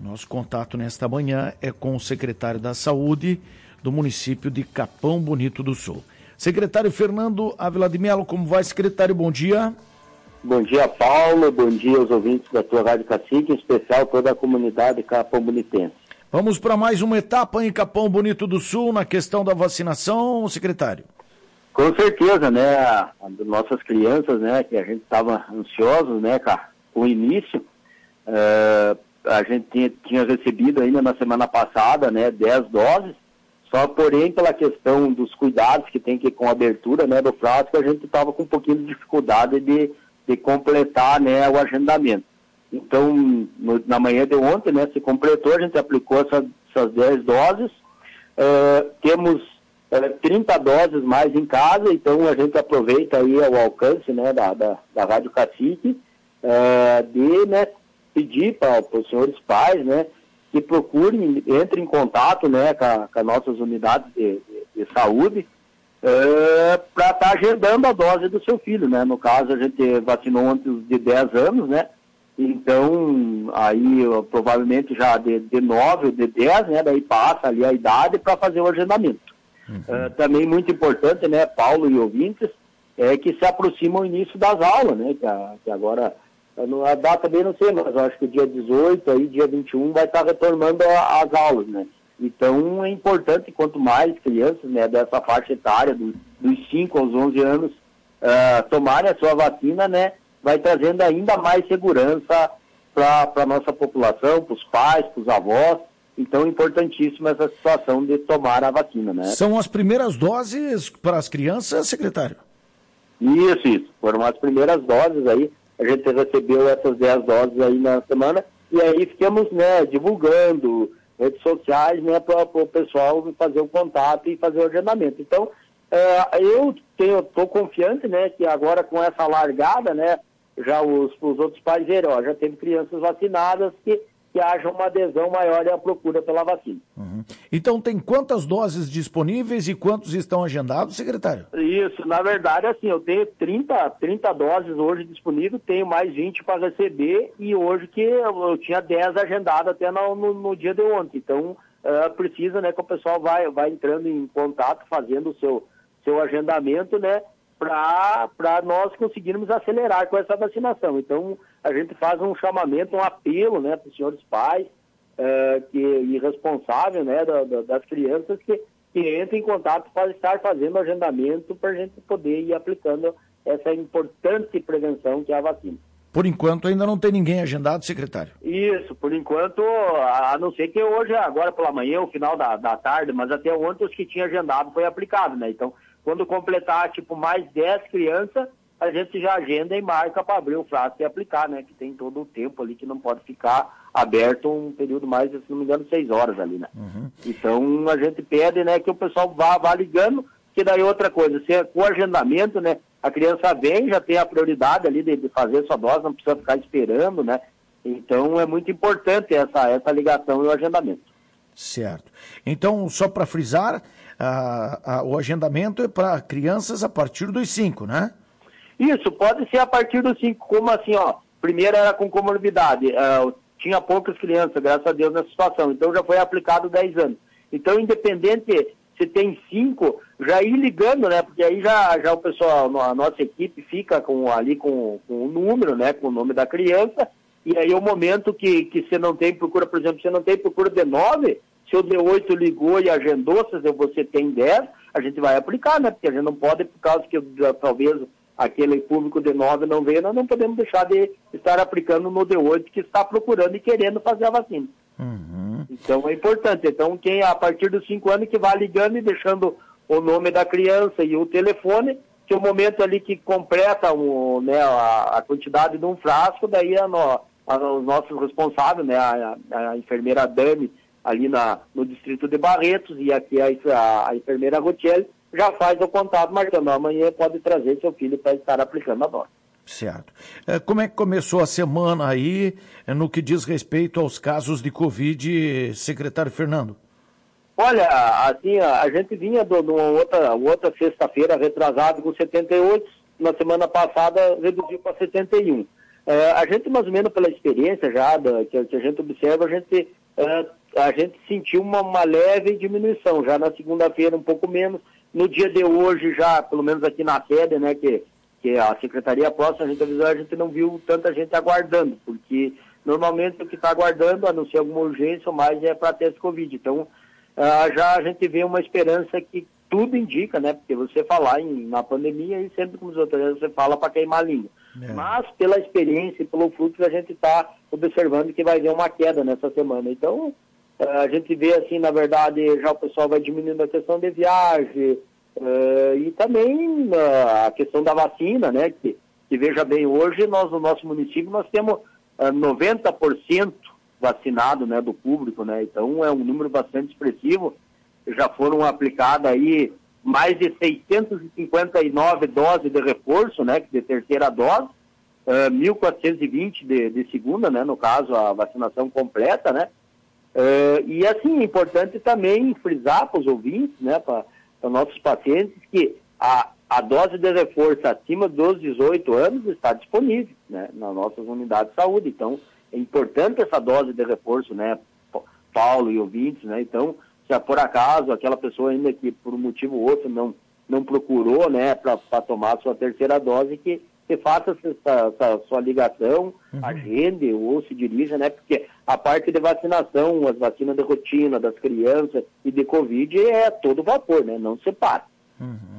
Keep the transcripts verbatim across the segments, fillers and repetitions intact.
Nosso contato nesta manhã é com o secretário da Saúde do município de Capão Bonito do Sul. Secretário Fernando Ávila de Melo, como vai, secretário? Bom dia. Bom dia, Paulo. Bom dia aos ouvintes da tua Rádio Cacique, em especial toda a comunidade Capão Bonitense. Vamos para mais uma etapa em Capão Bonito do Sul na questão da vacinação, secretário. Com certeza, né? As nossas crianças, né, que a gente estava ansiosos, né, com o início, uh, a gente tinha, tinha recebido ainda na semana passada, né, dez doses, só porém pela questão dos cuidados que tem que com a abertura, né, do frasco, a gente estava com um pouquinho de dificuldade de, de completar, né, o agendamento. Então, no, na manhã de ontem, né, se completou, a gente aplicou essa, essas dez doses, uh, temos uh, trinta doses mais em casa, então a gente aproveita aí o alcance, né, da, da, da Rádio Cacique, uh, de, né, pedir para os senhores pais, né, que procurem, entrem em contato, né, com, a, com as nossas unidades de, de, de saúde, uh, para estar tá agendando a dose do seu filho, né. No caso, a gente vacinou antes de dez anos, né, então, aí, provavelmente já de, de nove ou de dez, né, daí passa ali a idade para fazer o agendamento. Uhum. Uh, também muito importante, né, Paulo e ouvintes, é que se aproxima o início das aulas, né, que, a, que agora... A data também não sei, mas eu acho que dia dezoito, aí, dia vinte e um, vai estar retornando a, as aulas, né? Então, é importante, quanto mais crianças, né, dessa faixa etária, do, dos cinco aos onze anos, uh, tomarem a sua vacina, né, vai trazendo ainda mais segurança para a nossa população, para os pais, para os avós. Então, é importantíssima essa situação de tomar a vacina, né? São as primeiras doses para as crianças, secretário? Isso, isso. Foram as primeiras doses aí. A gente recebeu essas dez doses aí na semana e aí ficamos, né, divulgando redes sociais, né, para o pessoal fazer o contato e fazer o agendamento. Então, é, eu estou confiante, né, que agora com essa largada, né, já os, os outros pais verem, ó, já teve crianças vacinadas que, que haja uma adesão maior e a procura pela vacina. Uhum. Então, tem quantas doses disponíveis e quantos estão agendados, secretário? Isso, na verdade, assim, eu tenho trinta, trinta doses hoje disponíveis, tenho mais vinte para receber e hoje que eu, eu tinha dez agendadas até no, no, no dia de ontem. Então, uh, precisa, né, que o pessoal vai, vai entrando em contato, fazendo o seu, seu agendamento, né, para nós conseguirmos acelerar com essa vacinação. Então, a gente faz um chamamento, um apelo, né, para os senhores pais, uh, que, e responsável, né, da, da, das crianças que, que entrem em contato para estar fazendo o agendamento para a gente poder ir aplicando essa importante prevenção que é a vacina. Por enquanto ainda não tem ninguém agendado, secretário? Isso, por enquanto, a não ser que hoje, agora pela manhã, o final da, da tarde, mas até ontem os que tinham agendado foi aplicado, né? Então, quando completar, tipo, mais dez crianças, a gente já agenda e marca para abrir o frasco e aplicar, né? Que tem todo o tempo ali que não pode ficar aberto um período mais, se não me engano, seis horas ali, né? Uhum. Então, a gente pede, né, que o pessoal vá, vá ligando, que daí outra coisa, se é com o agendamento, né, a criança vem, já tem a prioridade ali de, de fazer sua dose, não precisa ficar esperando, né? Então, é muito importante essa, essa ligação e o agendamento. Certo. Então, só para frisar, a, a, o agendamento é para crianças a partir dos cinco, né? Isso, pode ser a partir dos cinco, como assim, ó, primeiro era com comorbidade, uh, tinha poucas crianças, graças a Deus, nessa situação, então já foi aplicado dez anos. Então, independente se tem cinco, já ir ligando, né, porque aí já, já o pessoal, a nossa equipe fica com, ali com, com o número, né, com o nome da criança, e aí o momento que, que você não tem procura, por exemplo, você não tem procura de nove, se o D oito ligou e agendou, se você tem dez, a gente vai aplicar, né, porque a gente não pode, por causa que talvez aquele público de nove não veio, nós não podemos deixar de estar aplicando no D oito que está procurando e querendo fazer a vacina. Uhum. Então é importante. Então quem a partir dos cinco anos que vai ligando e deixando o nome da criança e o telefone, que o momento ali que completa o, né, a, a quantidade de um frasco, daí a, no, a, os nossos responsáveis, né, a, a enfermeira Dani, ali na, no distrito de Barretos, e aqui a, a, a enfermeira Rotiel, já faz o contato marcando, amanhã pode trazer seu filho para estar aplicando a dose. Certo. Como é que começou a semana aí, no que diz respeito aos casos de Covid, secretário Fernando? Olha, assim, a gente vinha de uma outra, outra sexta-feira retrasado com setenta e oito, na semana passada reduziu para setenta e um. Uh, a gente, mais ou menos pela experiência já da, que, que a gente observa, a gente, uh, a gente sentiu uma, uma leve diminuição, já na segunda-feira um pouco menos, no dia de hoje já, pelo menos aqui na sede, né, que, que a Secretaria próxima, a gente avisou, a gente não viu tanta gente aguardando, porque normalmente o que está aguardando, a não ser alguma urgência, mais é para teste Covid. Então, uh, já a gente vê uma esperança que tudo indica, né, porque você falar em, na pandemia, e sempre como os outros, você fala para queimar a língua. É. Mas pela experiência e pelo fluxo a gente está observando que vai haver uma queda nessa semana. Então a gente vê assim, na verdade, já o pessoal vai diminuindo a questão de viagem uh, e também uh, a questão da vacina, né? Que, que veja bem, hoje nós no nosso município nós temos uh, noventa por cento vacinado, né, do público, né? Então é um número bastante expressivo. Já foram aplicadas aí mais de seiscentas e cinquenta e nove doses de reforço, né, de terceira dose, uh, mil quatrocentos e vinte de, de segunda, né, no caso a vacinação completa, né, uh, e assim, é importante também frisar para os ouvintes, né, para nossos pacientes, que a, a dose de reforço acima dos dezoito anos está disponível, né, nas nossas unidades de saúde. Então, é importante essa dose de reforço, né, Paulo e ouvintes, né, então, se por acaso aquela pessoa ainda que por um motivo ou outro não, não procurou, né, para tomar a sua terceira dose, que, que faça essa, essa sua ligação, uhum. agende ou se dirija, né, porque a parte de vacinação, as vacinas de rotina das crianças e de Covid é todo vapor, né, não se para. Uhum.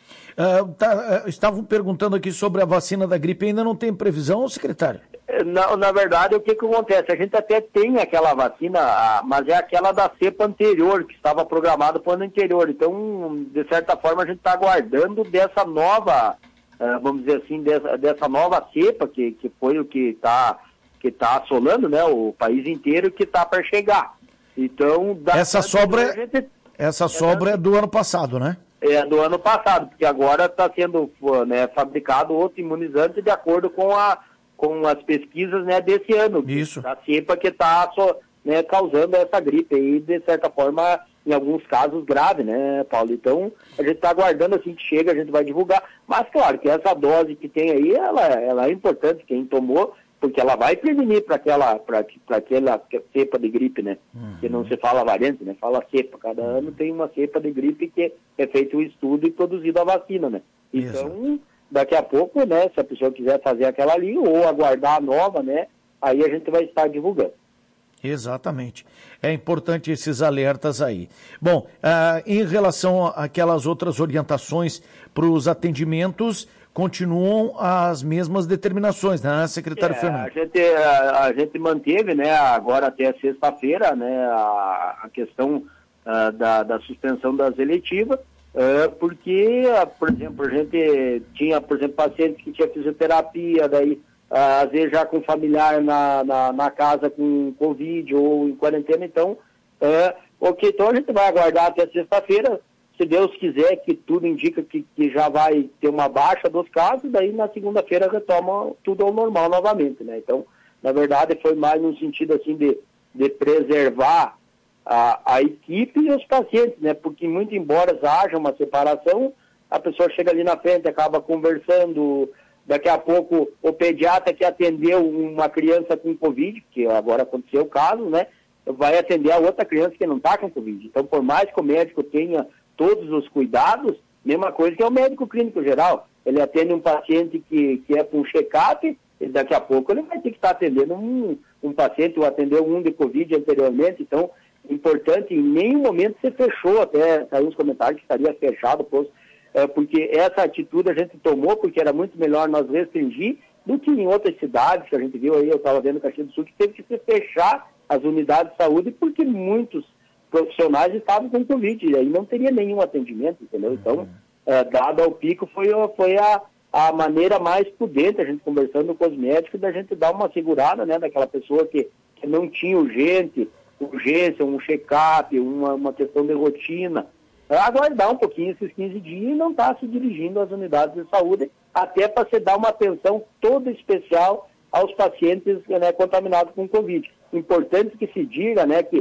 Uh, tá, uh, estavam perguntando aqui sobre a vacina da gripe, ainda não tem previsão, secretário? Na, na verdade, o que que acontece? A gente até tem aquela vacina, mas é aquela da cepa anterior, que estava programada para o ano anterior. Então, de certa forma, a gente está aguardando dessa nova, uh, vamos dizer assim, dessa, dessa nova cepa, que, que foi o que está que tá assolando, né, o país inteiro, que está para chegar. Então, essa sobra, gente, essa é, sobra é do ano passado, né? É do ano passado, porque agora está sendo, né, fabricado outro imunizante de acordo com, a, com as pesquisas, né, desse ano. Isso. Da cepa que está, né, causando essa gripe aí, de certa forma, em alguns casos grave, né, Paulo? Então, a gente está aguardando assim que chega, a gente vai divulgar. Mas, claro, que essa dose que tem aí, ela, ela é importante, quem tomou, porque ela vai prevenir para aquela, para aquela cepa de gripe, né? Uhum. Que não se fala variante, né? Fala cepa. Cada uhum. ano tem uma cepa de gripe que é feito um estudo e produzido a vacina, né? Então, Exato. Daqui a pouco, né? Se a pessoa quiser fazer aquela ali ou aguardar a nova, né? Aí a gente vai estar divulgando. Exatamente. É importante esses alertas aí. Bom, uh, em relação àquelas outras orientações para os atendimentos, continuam as mesmas determinações, né, secretário é, Fernando? A gente, a, a gente manteve, né, agora até sexta-feira, né, a, a questão uh, da, da suspensão das eletivas, uh, porque, uh, por exemplo, a gente tinha, por exemplo, pacientes que tinham fisioterapia, daí, uh, às vezes já com familiar na, na, na casa com Covid ou em quarentena, então, uh, ok, então a gente vai aguardar até sexta-feira. Se Deus quiser, que tudo indica que, que já vai ter uma baixa dos casos, daí na segunda-feira retoma tudo ao normal novamente, né? Então, na verdade, foi mais no sentido, assim, de, de preservar a, a equipe e os pacientes, né? Porque, muito embora haja uma separação, a pessoa chega ali na frente, acaba conversando, daqui a pouco o pediatra que atendeu uma criança com Covid, que agora aconteceu o caso, né? Vai atender a outra criança que não está com Covid. Então, por mais que o médico tenha todos os cuidados, mesma coisa que é o médico clínico geral. Ele atende um paciente que, que é com check-up, e daqui a pouco ele vai ter que estar atendendo um, um paciente, ou atendeu um de Covid anteriormente. Então, importante, em nenhum momento se fechou, até saiu uns comentários que estaria fechado, pois, é, porque essa atitude a gente tomou, porque era muito melhor nós restringir do que em outras cidades, que a gente viu aí, eu estava vendo Caxias do Sul, que teve que se fechar as unidades de saúde, porque muitos profissionais estavam com Covid, e aí não teria nenhum atendimento, entendeu? Então, é, dado ao pico, foi, foi a, a maneira mais prudente, a gente conversando com os médicos, da gente dar uma segurada, né, daquela pessoa que, que não tinha urgente, urgência, um check-up, uma, uma questão de rotina, aguardar um pouquinho esses quinze dias e não estar tá se dirigindo às unidades de saúde, até para se dar uma atenção toda especial aos pacientes, né, contaminados com Covid. Importante que se diga, né, que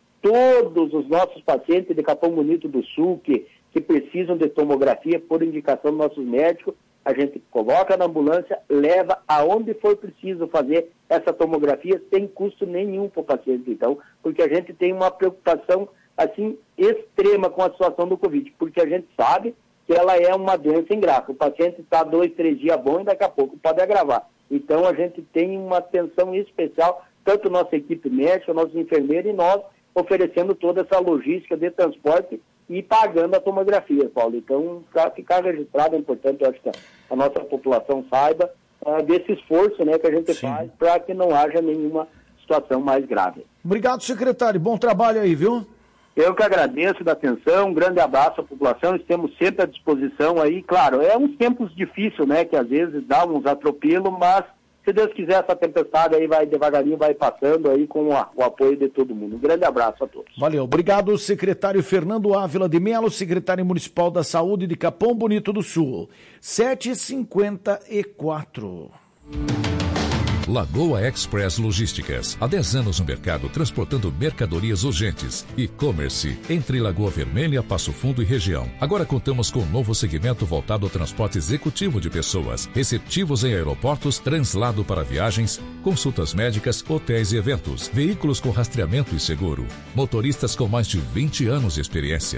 todos os nossos pacientes de Capão Bonito do Sul, que, que precisam de tomografia por indicação dos nossos médicos, a gente coloca na ambulância, leva aonde for preciso fazer essa tomografia sem custo nenhum para o paciente, então, porque a gente tem uma preocupação, assim, extrema com a situação do Covid, porque a gente sabe que ela é uma doença ingrata. O paciente está dois, três dias bom e daqui a pouco pode agravar. Então, a gente tem uma atenção especial, tanto nossa equipe médica, nossos enfermeiros e nós, oferecendo toda essa logística de transporte e pagando a tomografia, Paulo. Então, para ficar registrado, é importante, eu acho que a nossa população saiba uh, desse esforço, né, que a gente Sim. faz para que não haja nenhuma situação mais grave. Obrigado, secretário. Bom trabalho aí, viu? Eu que agradeço da atenção, um grande abraço à população, estamos sempre à disposição aí. Claro, é uns tempos difíceis, né, que às vezes dá uns atropelos, mas se Deus quiser, essa tempestade aí vai devagarinho, vai passando aí com a, o apoio de todo mundo. Um grande abraço a todos. Valeu. Obrigado, secretário Fernando Ávila de Melo, secretário municipal da Saúde de Capão Bonito do Sul. sete e cinquenta e quatro. Lagoa Express Logísticas. Há dez anos no mercado, transportando mercadorias urgentes. E-commerce entre Lagoa Vermelha, Passo Fundo e região. Agora contamos com um novo segmento voltado ao transporte executivo de pessoas, receptivos em aeroportos, translado para viagens, consultas médicas, hotéis e eventos, veículos com rastreamento e seguro, motoristas com mais de vinte anos de experiência.